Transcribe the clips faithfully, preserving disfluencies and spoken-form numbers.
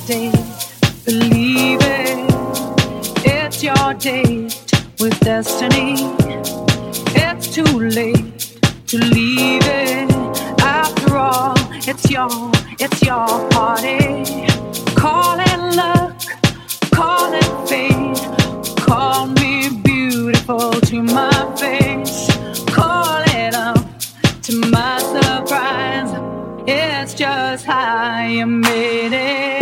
day, believe it. It's your date with destiny. It's too late to leave it. After all, it's your, it's your party. Call it luck, call it fate. Call me beautiful to my face. Call it up to my surprise. It's just how you made it.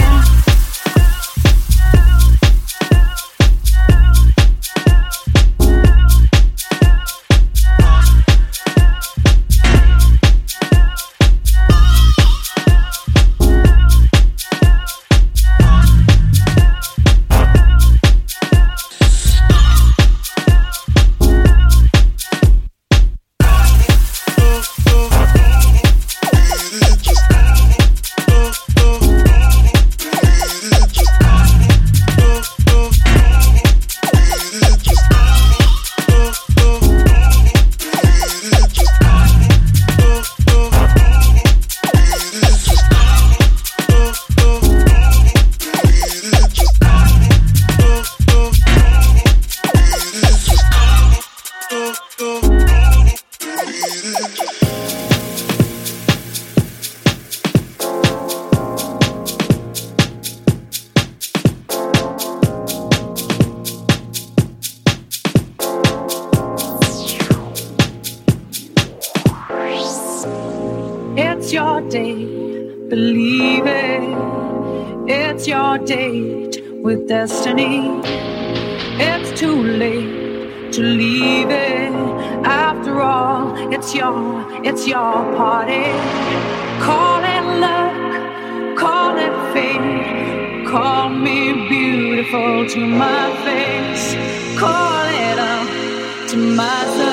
It's your day, believe it. It's your date with destiny. It's too late to leave it. After all, it's your, it's your party. Call it luck, call it fate. Call me beautiful to my face. Call it up to my surprise.